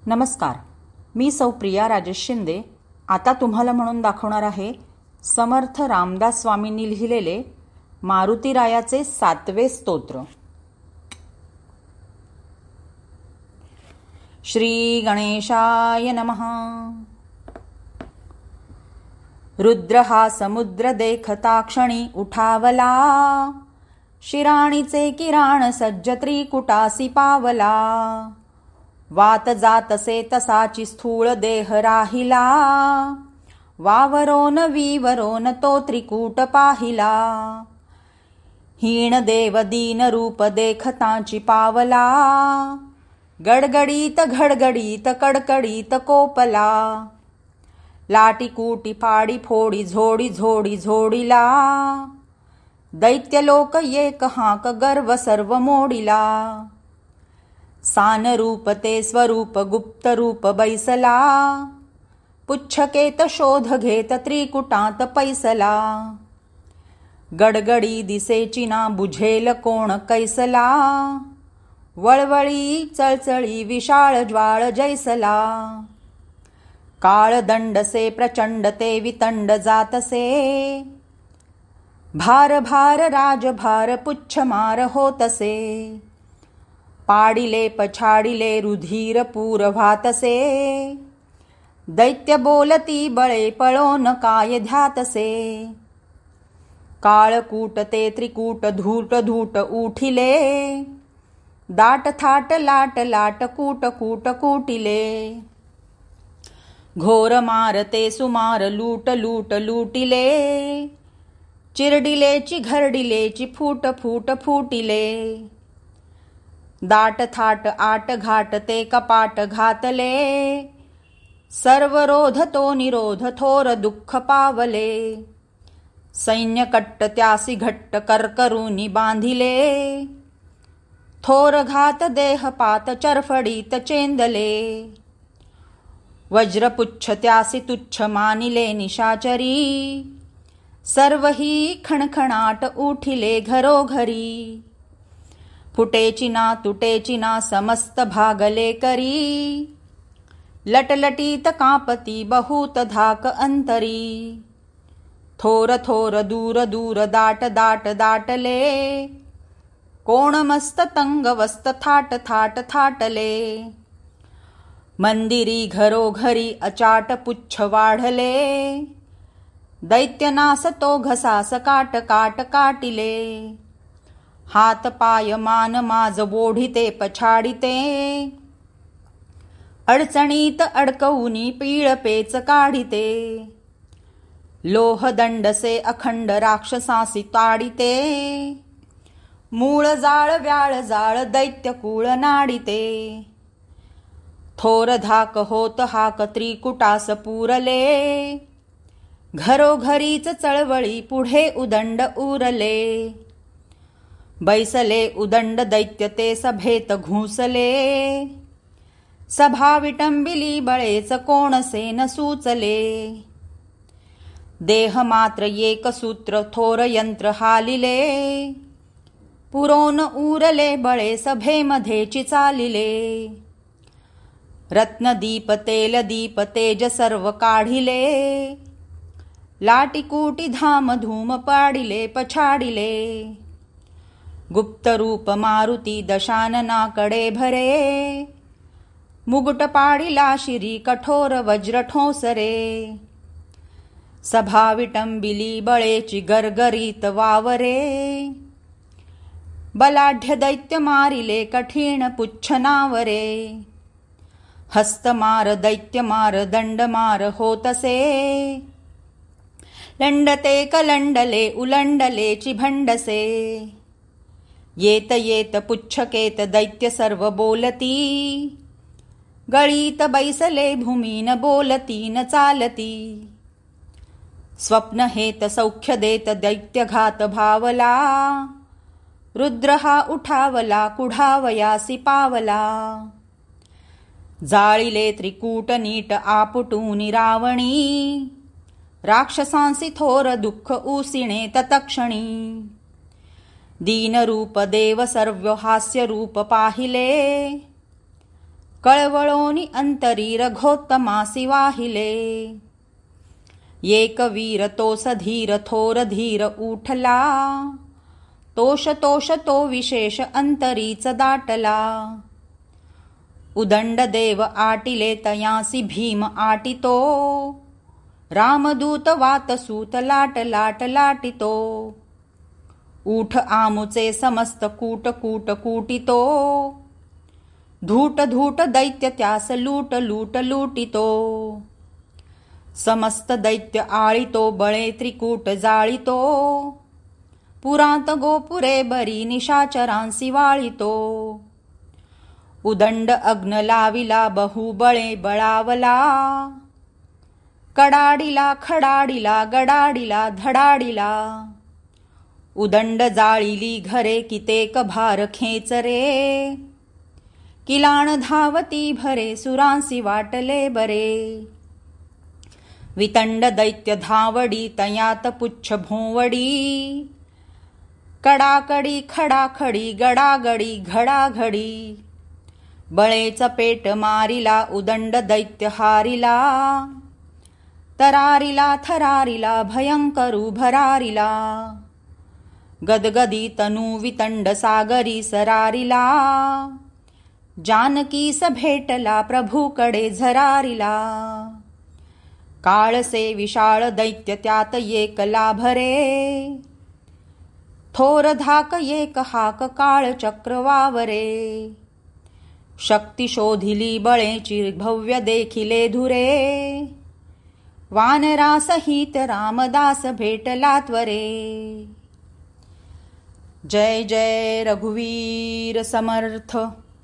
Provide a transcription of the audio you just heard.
नमस्कार, मी सौ प्रिया राजेश शिंदे आता तुम्हाला म्हणून दाखवणार आहे समर्थ रामदास स्वामींनी लिहिलेले मारुतीरायाचे 7वे स्तोत्र. श्री गणेशाय नमः. रुद्र हा समुद्र देखता क्षणी उठावला, शिराणीचे किराण सज्ज त्रिकुटासी पावला. वात जातसे तसाची स्थूळ देह राहिला, वावरोन विवरोन तो त्रिकूट पाहिला. हीन देव दीन रूप देखताची पावला, गडगडीत घडगडीत कडकडीत कोपला. लाटीकूटी पाडी फोडी झोडी झोडी झोडीला, दैत्यलोक एक हाक गर्व सर्व मोडिला. सान रूप ते स्वरूप गुप्त रूप बैसला, पुच्छकेत शोध घेत त्रिकुटात पैसला. गडगडी दिसेची ना बुझेल कोण कैसला, वळवळी चळचळी विशाळ ज्वाळ जैसला. काळ दंडसे प्रचंड ते वितंड जातसे, भार भार राजभार पुच्छमार होतसे. पाडिले पछाडिले रुधिर पूर भातसे, दैत्य बोलती बळे पळोन काय ध्यातसे. काळकूट ते त्रिकूट धूट धूट उठिले, दाट थाट लाट लाट कूट कूट कुटिले. घोर मारते सुमार लूट लूट लुटिले, चिरडिलेची घरडिलेची फूट फूट फुटिले. दाट थाट आट घाट ते कपाट घातले, सर्व रोध तो निरोध थोर दुःख पावले. सैन्य कट्ट त्यासी घट्ट करकरुनी बांधिले, थोर घात देहपात चरफडीत चेंदले. वज्रपुच्छ त्यासी तुच्छ मानिले निशाचरी, सर्व ही खणखणाट उठिले घरोघरी. फुटेची ना तुटेची ना समस्त भागले करी, लटलटीत कापती बहुत धाक अंतरी. थोर थोर दूर दूर दाट दाट दाटले, कोण मस्त तंग वस्त थाट थाट थाटले. मंदिरी घरोघरी अचाट पुच्छ वाढले, दैत्यनास तो घसास काट काट काटिले. हात पाय मान माज ओढिते पछाडिते, अडचणीत अडकवूनी पीळ पेच काढिते. लोह दंडसे अखंड राक्षसासी ताडिते, मूळ जाळ व्याळ जाळ दैत्य कुळ नाडिते. थोर धाक होत हाक त्रिकुटास पुरले, घरोघरीच चळवळी पुढे उदंड उरले. बैसले उदंड दैत्य ते सभेत घुसले, सभा विटंबिली बळेच कोणसे न सुचले. देह मात्र एक सूत्र थोर यंत्र हालिले, पुरोन उरले बळे सभेमध्येची चालिले. रत्नदीप तेल दीप तेज सर्व काढिले, लाटीकुटी धाम धूम पाडिले पछाडिले. गुप्त रूप मारुती दशाननाकडे भरे, मुकुट पाडिला शिरी कठोर वज्र ठोसरे. सभा विटंबिली बळेची गरगरीत वावरे, बलाढ्य दैत्य मारिले कठीण पुच्छ नावरे. हस्तमार दैत्यमार दंडमार होतसे, लंडते कलंडले उलंडलेची भंडसे. येत येत पुच्छकेत दैत्य सर्व बोलती, गळीत बैसले भूमीन बोलती न चालती. स्वप्न हेत सौख्य देत दैत्यघात भावला, रुद्र हा उठावला कुढावयासी पावला. जाळिले त्रिकूट नीट आपटूनी रावणी, राक्षसांसी थोर दुःख उसिणे तत्क्षणी. दीनरूप देव सर्व हास्य रूप पाहिले, कळवळोनी अंतरी रघोत्तमासी वाहिले. एक वीर तो सधीर थोर धीर उठला, तोष तोष तो विशेष अंतरीच दाटला. उदंड देव आटिले तयासी भीम आटितो, रामदूत वातसूत लाट लाट लाटितो. उठ आमुचे समस्त कूट कूट कूटितो, धूट धूट दैत्य त्यास लूट लूट लूटितो. समस्त दैत्य आळितो बळे त्रिकूट जाळितो, पुरांत गोपुरे बरी निशाचरांसी वाळितो. उदंड अग्न लाविला बहुबळे बळावला, कडाडिला खडाडिला गडाडिला धडाडिला. उदंड जाळिली घरे कितेक भार खेचरे, किलाण धावती भरे सुरांसी वाटले बरे. वितंड दैत्य धावडी तयात पुच्छ भोवडी, कडाकडी खडाखडी गडागडी घडाघडी. बळेच पेट मारिला उदंड दैत्य हारिला, तरारिला थरारिला भयंकरू भरारिला. गदगदी तनू वितंड सागरी सरारिला, जानकीस भेटला प्रभूकडे झरारिला. काळसे विशाळ दैत्य त्यात एक लाभरे, थोर धाक एक हाक काळ चक्र वावरे. शक्ती शोधिली बळेची भव्य देखिले धुरे, वानरासहित रामदास भेटला त्वरे. जय जय रघुवीर समर्थ.